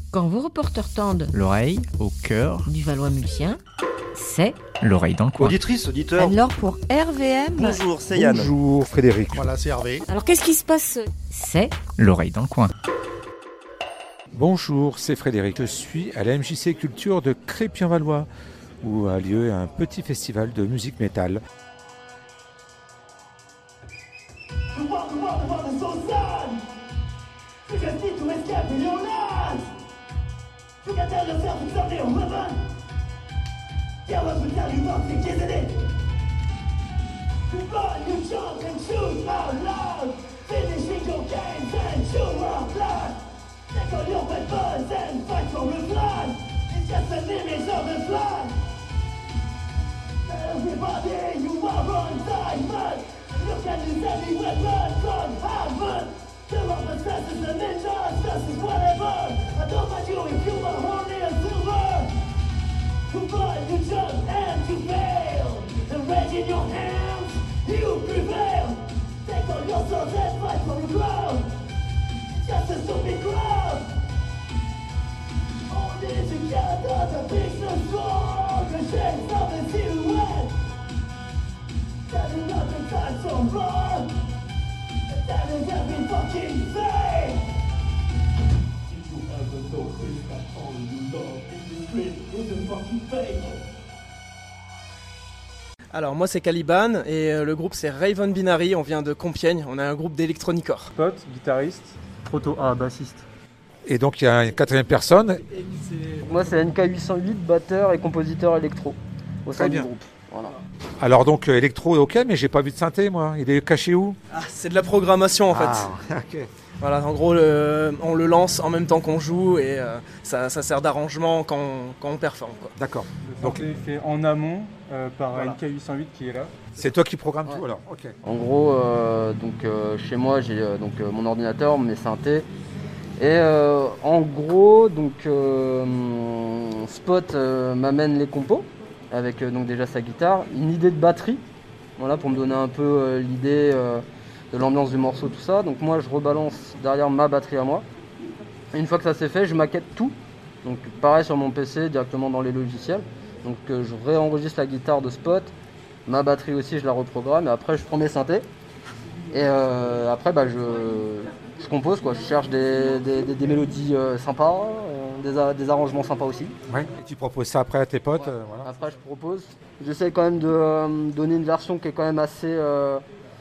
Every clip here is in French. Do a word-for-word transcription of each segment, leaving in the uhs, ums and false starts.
Quand vos reporters tendent l'oreille au cœur du Valois-Mulsien, c'est l'oreille dans le coin. Auditrice, auditeur. Alors pour R V M... Bonjour, c'est Yann. Bonjour Frédéric. Voilà, c'est Hervé. Alors qu'est-ce qui se passe? C'est l'oreille dans le coin. Bonjour, c'est Frédéric. Je suis à la M J C Culture de Crépy-en-Valois, où a lieu un petit festival de musique métal. Take all your weapons and fight for a flag. It's just an image of a flag. Everybody, you are on diamond. Look at these heavy weapons from heaven. Kill off the assassins and ninjas, this is whatever. I don't mind you if you are horny and silver. You fight, you jump and you fail. The rage in your hands, you prevail. Take all your swords and fight for the ground. Just a stupid crowd. Only together the business strong. The shapes of the silhouette. Standing up in time so wrong. That is every fucking thing. Did you ever notice that all you love in the street is a fucking fake? Alors moi c'est Caliban et le groupe c'est Raven Binary, on vient de Compiègne, on a un groupe d'électronicore. Pote, guitariste, proto A, bassiste. Et donc il y a une quatrième personne. Moi c'est N K huit cent huit, batteur et compositeur électro au sein du groupe. Voilà. Alors donc euh, électro, ok, mais j'ai pas vu de synthé moi. Il est caché où? Ah, c'est de la programmation en fait. Ah, ok. Voilà, en gros le, on le lance en même temps qu'on joue et euh, ça, ça sert d'arrangement quand on, quand on performe. Quoi. D'accord. Le donc c'est fait en amont euh, par voilà. N K huit cent huit qui est là. C'est toi qui programmes ouais. tout alors. Ok. En gros, euh, donc euh, chez moi j'ai euh, donc euh, mon ordinateur, mes synthés. Et euh, en gros, donc euh, Spot euh, m'amène les compos avec euh, donc déjà sa guitare, une idée de batterie, voilà pour me donner un peu euh, l'idée euh, de l'ambiance du morceau, tout ça. Donc moi je rebalance derrière ma batterie à moi. Et une fois que ça c'est fait, je maquette tout. Donc pareil sur mon P C directement dans les logiciels. Donc euh, je réenregistre la guitare de Spot, ma batterie aussi je la reprogramme et après je prends mes synthés. Et euh, après bah je Je compose, quoi. Je cherche des, des, des, des mélodies euh, sympas, euh, des, des arrangements sympas aussi. Ouais. Et tu proposes ça après à tes potes ouais. euh, voilà. Après, je propose. J'essaie quand même de euh, donner une version qui est quand même assez, euh,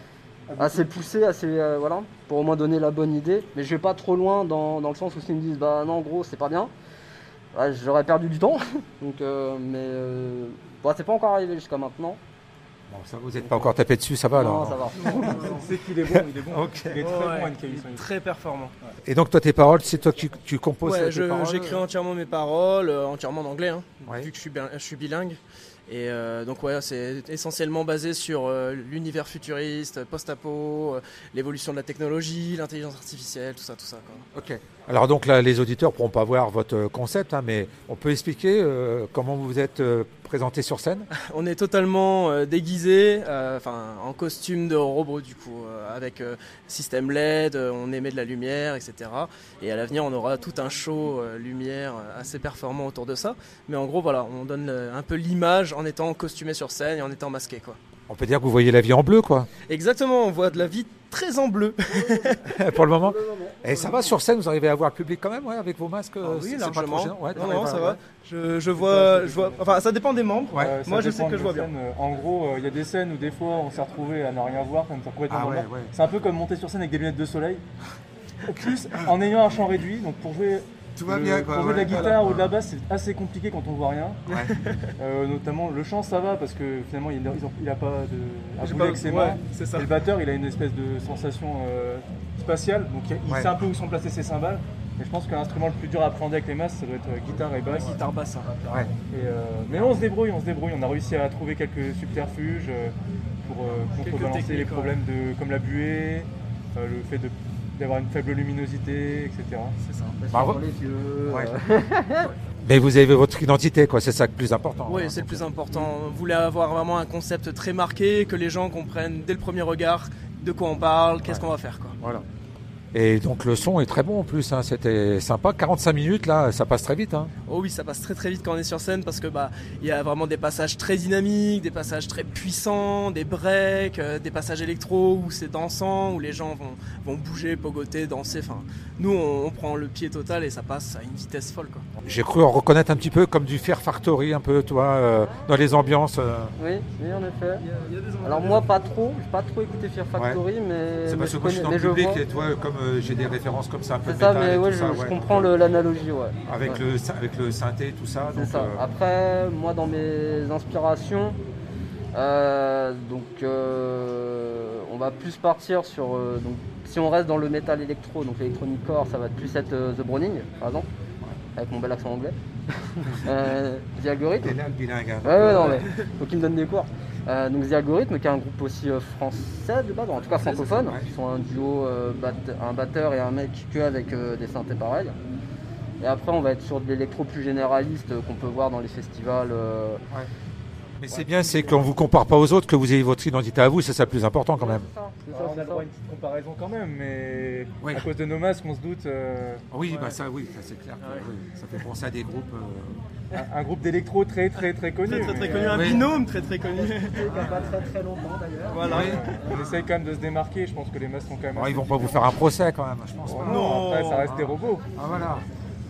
assez poussée, assez, euh, voilà, pour au moins donner la bonne idée. Mais je vais pas trop loin dans, dans le sens où s'ils me disent bah non, gros, c'est pas bien. Ouais, j'aurais perdu du temps. Donc, euh, mais euh, bon, c'est pas encore arrivé jusqu'à maintenant. Bon, ça, vous n'êtes pas encore tapé dessus, ça va non, alors? Ça va. On sait qu'il est bon, il est bon. Okay. Il est très ouais, bon, N K huit cent huit. Très performant. Ouais. Et donc toi tes paroles, c'est toi qui tu composes ouais, tes je, paroles? J'écris entièrement mes paroles, euh, entièrement en anglais, hein, ouais. vu que je suis, je suis bilingue. Et euh, donc ouais, c'est essentiellement basé sur euh, l'univers futuriste, post-apo, euh, l'évolution de la technologie, l'intelligence artificielle, tout ça, tout ça. Quoi. Ok. Alors donc là, les auditeurs ne pourront pas voir votre concept, hein, mais on peut expliquer euh, comment vous vous êtes euh, présenté sur scène? On est totalement euh, déguisé, euh, en costume de robot du coup, euh, avec euh, système L E D, euh, on émet de la lumière, et cetera. Et à l'avenir, on aura tout un show euh, lumière euh, assez performant autour de ça. Mais en gros, voilà, on donne euh, un peu l'image en étant costumé sur scène et en étant masqué, quoi. On peut dire que vous voyez la vie en bleu, quoi. Exactement, on voit de la vie très en bleu. Pour le moment. Et ça va sur scène, vous arrivez à voir le public quand même, ouais, avec vos masques? Ah oui, c'est, largement. c'est pas trop ouais, non, non, ça ouais. va. Je, je vois, je vois. Enfin, ça dépend des membres. Ouais. Euh, Moi, je sais que je vois bien. Scènes, en gros, il euh, y a des scènes où des fois on s'est retrouvé à ne rien voir, comme ça complètement ah, ouais, mort. ouais. C'est un peu comme monter sur scène avec des lunettes de soleil. Au plus, en ayant un champ réduit, donc pour jouer. Tout va le, bien, quoi, pour jouer ouais, de la guitare voilà, ou de la basse, c'est assez compliqué quand on voit rien. Ouais. euh, notamment le chant, ça va parce que finalement il n'a pas de, à J'ai bouger pas- avec ses ouais, mains. c'est ça. Et le batteur, il a une espèce de sensation euh, spatiale, donc il, il Ouais. sait un peu où sont placées ses cymbales. Et je pense que l'instrument le plus dur à appréhender avec les masses, ça doit être euh, guitare et basse. Guitare basse. hein. Ouais. Et, euh, mais on se débrouille, on se débrouille. On a réussi à trouver quelques subterfuges euh, pour euh, Quelques contrebalancer techniques, les ouais. problèmes de, comme la buée, euh, le fait de, d'avoir une faible luminosité, et cetera. C'est ça. Bravo. Sur les yeux, Ouais. euh, Mais vous avez votre identité, quoi. C'est ça le plus important. Oui, hein. c'est le plus important. On voulait avoir vraiment un concept très marqué, que les gens comprennent dès le premier regard de quoi on parle, qu'est-ce Ouais. qu'on va faire, quoi. Voilà. Et donc le son est très bon en plus, hein. C'était sympa. quarante-cinq minutes là, ça passe très vite. Hein. Oh oui, ça passe très très vite quand on est sur scène parce que bah il y a vraiment des passages très dynamiques, des passages très puissants, des breaks, euh, des passages électro où c'est dansant, où les gens vont, vont bouger, pogoter, danser. Enfin, nous on, on prend le pied total et ça passe à une vitesse folle quoi. J'ai cru en reconnaître un petit peu comme du Fear Factory, un peu, toi, euh, dans les ambiances. Euh... Oui, oui, en effet. Il y a, il y a des Alors moi pas trop, j'ai pas trop écouté Fear Factory, ouais. mais c'est mais parce que je moi je suis dans le connais- mais public vois. et toi, comme euh, j'ai des références comme ça, un peu C'est de ça, métal mais et ouais, tout je, ça, je ouais. comprends le- l'analogie, ouais. Avec Ouais. le avec le synthé, tout ça. C'est donc, ça. euh, Après, moi, dans mes inspirations, euh, donc, euh, on va plus partir sur. euh, donc, si on reste dans le métal électro, donc l'électronic core, ça va plus être euh, The Browning, par exemple, avec mon bel accent anglais. euh, The Algorithm. T'es là le bilingue. Hein. Ouais, ouais, non, mais faut qu'il me donne des cours. Euh, donc The Algorithm, qui est un groupe aussi euh, français de base, en tout cas francophone, ouais. qui sont un duo, euh, bat- un batteur et un mec que avec euh, des synthés pareils. Et après, on va être sur de l'électro plus généraliste euh, qu'on peut voir dans les festivals. euh, Mais c'est bien, c'est qu'on vous compare pas aux autres, que vous ayez votre identité à vous, c'est ça le plus important quand même. C'est ça, c'est ça, Alors, on c'est a le ça. droit à une petite comparaison quand même, mais Oui. à cause de nos masques, on se doute. euh, Oui, ouais. bah ça, oui, ça c'est clair. que, Ah ouais. oui, ça fait penser à des groupes. euh, un, un groupe d'électro très très très connu. Très très très mais, connu, euh, un oui. binôme très très connu. Pas très très longtemps d'ailleurs. Voilà. Oui. On essaye quand même de se démarquer, je pense que les masques sont quand même. Bon, assez ils vont pas vous faire un procès quand même, je pense. Oh pas. non, après ça reste Ah. des robots. Ah voilà.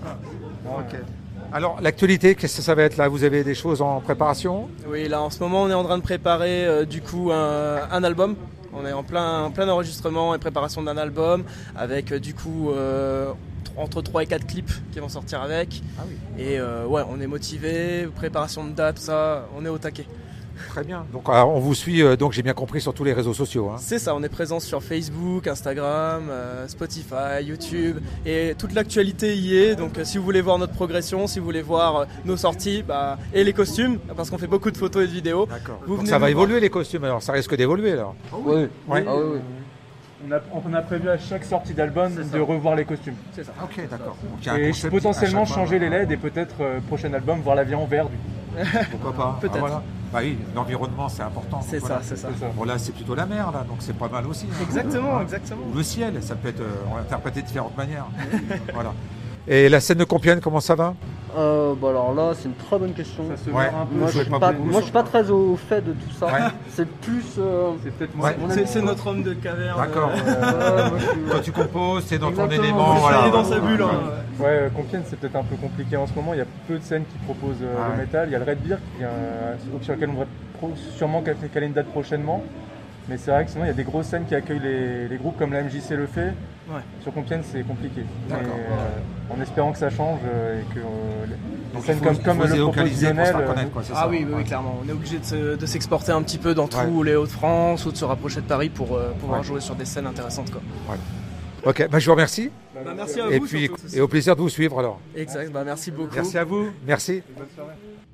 Non, Ok. Alors l'actualité, qu'est-ce que ça va être là? Vous avez des choses en préparation? Oui, là en ce moment on est en train de préparer euh, du coup un, un album. On est en plein, en plein enregistrement et préparation d'un album avec euh, du coup euh, entre trois et quatre clips qui vont sortir avec. Ah oui. Et euh, ouais, on est motivé, préparation de date, tout ça, on est au taquet. Très bien. Donc alors, on vous suit, euh, donc j'ai bien compris, sur tous les réseaux sociaux. Hein. C'est ça, on est présent sur Facebook, Instagram, euh, Spotify, YouTube et toute l'actualité y est. Donc euh, si vous voulez voir notre progression, si vous voulez voir euh, nos sorties bah, et les costumes, parce qu'on fait beaucoup de photos et de vidéos. D'accord. Vous Donc venez ça va nous voir. évoluer les costumes, alors ça risque d'évoluer alors. Oui, Ouais. ah oui, oui. On a, on a prévu à chaque sortie d'album de revoir les costumes. C'est ça. Ok, d'accord. Donc, il y a un Et concept potentiellement à chaque fois. changer les L E D et peut-être euh, prochain album voir la vie en vert du coup. Pourquoi pas? Peut-être. Ah, voilà. Bah oui, l'environnement c'est important. C'est Voilà. ça, c'est ça. C'est ça. Bon là c'est plutôt la mer là, donc c'est pas mal aussi. hein. Exactement, Hein. exactement. Ou le ciel, ça peut être euh, interprété de différentes manières. Voilà. Et la scène de Compiègne, comment ça va? Euh, bah alors là, c'est une très bonne question. Ça se Ouais. meurt un peu. Moi, je je vais suis pas pas, beaucoup moi, sur- je suis pas très au fait de tout ça. Ouais. C'est plus. euh, C'est peut-être Ouais. mon C'est, c'est notre homme de caverne. D'accord. euh, moi, je suis- Quand tu composes, c'est dans ton Exactement. élément. Il Voilà. est dans sa bulle. hein. Ouais, euh, Compiègne c'est peut-être un peu compliqué en ce moment. Il y a peu de scènes qui proposent euh, Ah le ouais. métal. Il y a le Red Beer qui vient, euh, sur lequel on va pro- sûrement caler caler une date prochainement. Mais c'est vrai que sinon il y a des grosses scènes qui accueillent les, les groupes comme la M J C le fait. Ouais. Sur Compiègne c'est compliqué. Mais, D'accord. euh, en espérant que ça change euh, et que euh, les- les Donc, scènes il faut, comme, il comme faut se le propose délocaliser pour se Lionel, faire euh, connaître, quoi, c'est Ah ça. oui, oui, oui, Ouais. clairement. On est obligé de, se- de s'exporter un petit peu dans Ouais. tous les Hauts-de-France ou de se rapprocher de Paris pour euh, pouvoir Ouais. jouer sur des scènes intéressantes. Quoi. Ok, bah, je vous remercie. bah, Bah, merci à Et vous. puis surtout. et au plaisir de vous suivre alors. Exact, bah, merci beaucoup. Merci à vous. Merci. Bonne soirée.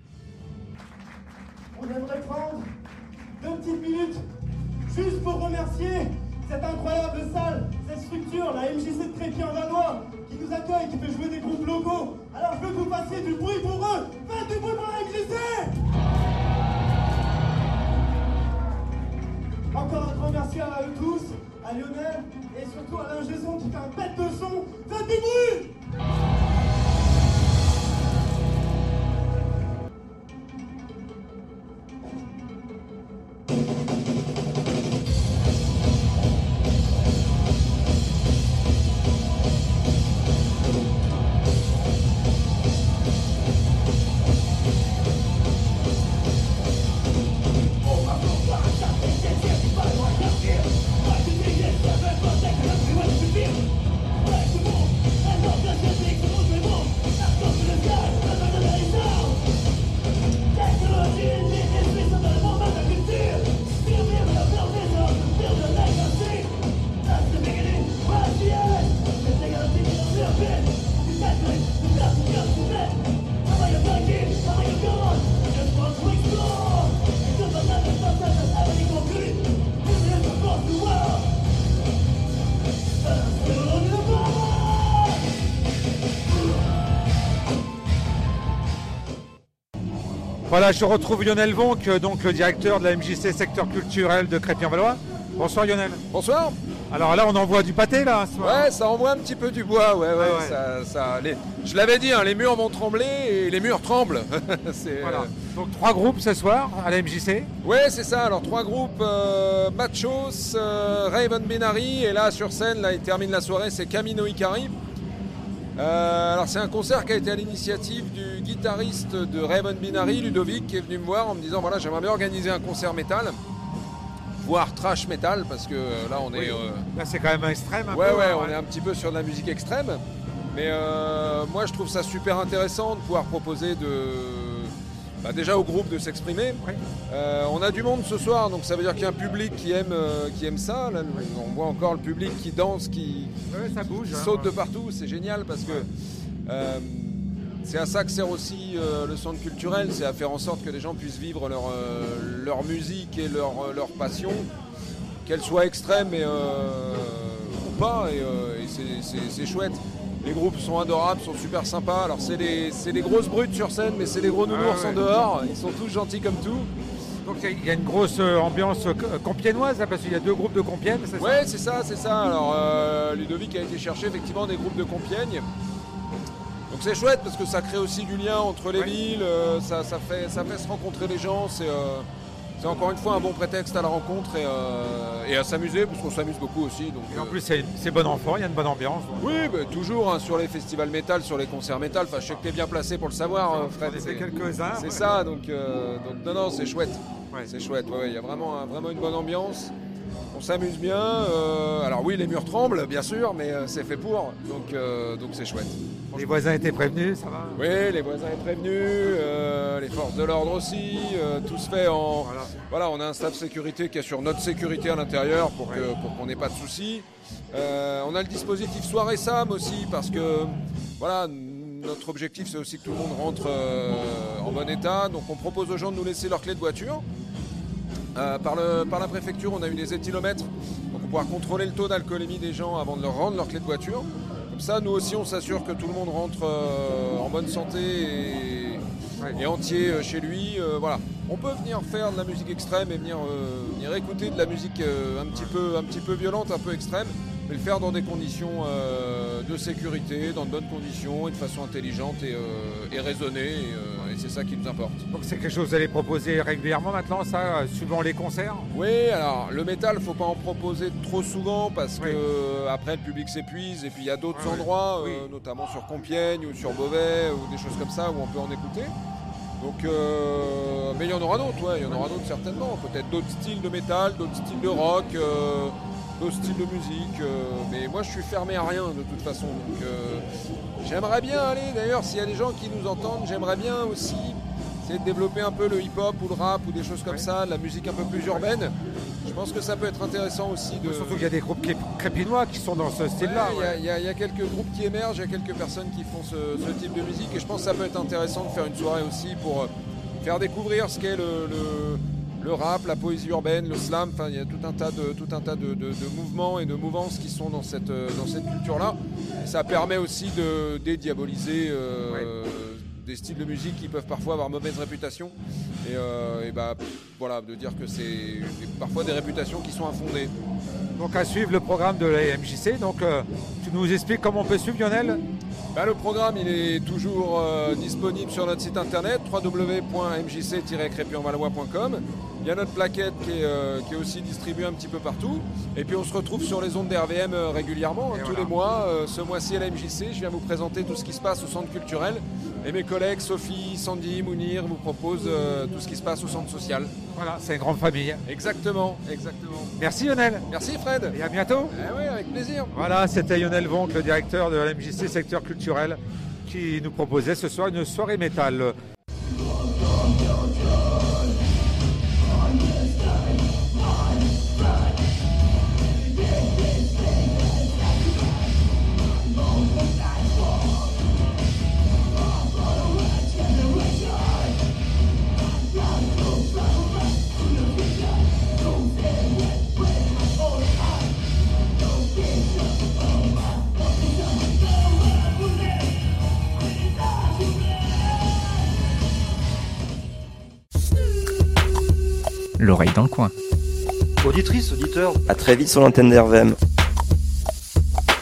On aimerait prendre deux petites minutes juste pour remercier cette incroyable salle, cette structure, la M J C de Crépy-en-Valois, qui nous accueille, qui fait jouer des groupes locaux. Alors je veux que vous fassiez du bruit pour eux. Faites du bruit pour la M J C. Encore un grand merci à eux tous, à Lionel et surtout à l'ingé son qui fait un bête de son. Faites du bruit. Voilà, je retrouve Lionel Vonck, donc le directeur de la M J C secteur culturel de Crépy-en-Valois. Bonsoir Lionel. Bonsoir. Alors là, on envoie du pâté, là, ce soir. Ouais, ça envoie un petit peu du bois, ouais, ouais. Ah ouais. Ça, ça, les... Je l'avais dit, hein, les murs vont trembler et les murs tremblent. c'est, Voilà. euh, Donc trois groupes ce soir à la M J C. Ouais, c'est ça. Alors trois groupes, euh, Machos, euh, Raven Binary, et là sur scène, là, il termine la soirée, c'est Camino Ikari. Euh, alors c'est un concert qui a été à l'initiative du guitariste de Raven Binary, Ludovic, qui est venu me voir en me disant voilà, j'aimerais bien organiser un concert métal, voire trash metal, parce que euh, là on est... Oui. euh, Là, c'est quand même extrême. Un Ouais, peu, ouais, hein, on est un petit peu sur de la musique extrême. Mais euh, moi, je trouve ça super intéressant de pouvoir proposer de, bah, déjà au groupe de s'exprimer. Ouais. Euh, on a du monde ce soir, donc ça veut dire qu'il y a un public qui aime, euh, qui aime ça. Là, on voit encore le public qui danse, qui, Ouais, ça bouge. qui hein. saute de partout. C'est génial parce que euh, c'est à ça que sert aussi euh, le centre culturel. C'est à faire en sorte que les gens puissent vivre leur, euh, leur musique et leur, leur passion, qu'elle soit extrême et, euh, ou pas. Et, euh, et c'est, c'est, c'est chouette. Les groupes sont adorables, sont super sympas. Alors c'est des, c'est des grosses brutes sur scène, mais c'est des gros nounours Ah ouais. en dehors. Ils sont tous gentils comme tout. Donc il y a une grosse euh, ambiance euh, compiègnoise, là, parce qu'il y a deux groupes de Compiègne, c'est ça? Ouais, c'est ça, c'est ça. Alors euh, Ludovic a été chercher effectivement des groupes de Compiègne. Donc c'est chouette parce que ça crée aussi du lien entre les Ouais. villes. euh, ça, ça, fait, ça fait se rencontrer les gens. C'est, euh, c'est encore une fois un bon prétexte à la rencontre et, euh, et à s'amuser, parce qu'on s'amuse beaucoup aussi. Donc, Et en euh, plus, c'est, c'est bon enfant, il y a une bonne ambiance. donc. Oui, bah, toujours hein, sur les festivals métal, sur les concerts métal. Enfin, je sais que tu es bien placé pour le savoir, euh, Fred. J'en ai fait C'est, quelques-uns. c'est ouais. ça, donc, euh, donc non, non, c'est chouette. Ouais. C'est chouette, ouais, ouais, il y a vraiment, un- vraiment une bonne ambiance. On s'amuse bien. euh, alors oui, les murs tremblent, bien sûr, mais euh, c'est fait pour. Donc, euh, donc c'est chouette. Les voisins étaient prévenus, ça va? Oui, les voisins sont prévenus, euh, les forces de l'ordre aussi. euh, tout se fait en... Voilà. Voilà, on a un staff sécurité qui assure notre sécurité à l'intérieur pour, que, pour qu'on n'ait pas de soucis. Euh, on a le dispositif soirée Sam aussi parce que voilà, notre objectif c'est aussi que tout le monde rentre euh, en bon état. Donc on propose aux gens de nous laisser leurs clés de voiture. Euh, par, le, par la préfecture, on a eu des éthylomètres donc on pourra contrôler le taux d'alcoolémie des gens avant de leur rendre leurs clés de voiture. Comme ça, nous aussi, on s'assure que tout le monde rentre euh, en bonne santé et, Ouais. et entier euh, chez lui. Euh, voilà. On peut venir faire de la musique extrême et venir, euh, venir écouter de la musique euh, un, petit peu, un petit peu violente, un peu extrême, mais le faire dans des conditions euh, de sécurité, dans de bonnes conditions et de façon intelligente et, euh, et raisonnée. Et, euh, et c'est ça qui nous importe. Donc c'est quelque chose que vous allez proposer régulièrement maintenant, ça, euh, suivant les concerts? Oui, alors le métal, faut pas en proposer trop souvent parce Oui. que euh, après le public s'épuise et puis il y a d'autres Ah oui. endroits, euh, Oui. notamment sur Compiègne ou sur Beauvais ou des choses comme ça où on peut en écouter. Donc, euh, mais il y en aura d'autres, ouais, il y en aura d'autres certainement. Peut-être d'autres styles de métal, d'autres styles de rock, euh, d'autres styles de musique. euh, mais moi, je suis fermé à rien de toute façon. Donc, euh, j'aimerais bien aller. D'ailleurs, s'il y a des gens qui nous entendent, j'aimerais bien aussi essayer de développer un peu le hip-hop ou le rap ou des choses comme Ouais. ça, de la musique un peu plus urbaine. Je pense que ça peut être intéressant aussi de. Surtout qu'il y a des groupes crép- crépinois qui sont dans ce style-là. Ouais, il y a- ouais. il y, a- il y a quelques groupes qui émergent, il y a quelques personnes qui font ce, ce type de musique et je pense que ça peut être intéressant de faire une soirée aussi pour euh, faire découvrir ce qu'est le, le- le rap, la poésie urbaine, le slam. Enfin, il y a tout un tas de, tout un tas de, de- de mouvements et de mouvances qui sont dans cette, euh, dans cette culture-là. Et ça permet aussi de dédiaboliser euh, des styles de musique qui peuvent parfois avoir mauvaise réputation et, euh, et bah, voilà, de dire que c'est des- parfois des réputations qui sont infondées. Donc à suivre le programme de la M J C. Donc euh, tu nous expliques comment on peut suivre, Lionel? Bah, le programme il est toujours euh, disponible sur notre site internet w w w point m j c tiret crépy en valois point com. Il y a notre plaquette qui est, euh, qui est aussi distribuée un petit peu partout. Et puis on se retrouve sur les ondes d'R V M euh, régulièrement, hein, Et tous voilà. les mois. Euh, ce mois-ci à la M J C, je viens vous présenter tout ce qui se passe au centre culturel. Et mes collègues Sophie, Sandy, Mounir vous proposent euh, tout ce qui se passe au centre social. Voilà, c'est une grande famille. Exactement, exactement. Merci Lionel. Merci Fred. Et à bientôt. Eh oui, avec plaisir. Voilà, c'était Lionel Vonck, le directeur de la M J C secteur culturel, qui nous proposait ce soir une soirée métal. L'oreille dans le coin. Auditrice, auditeur, À très vite sur l'antenne d'R V M.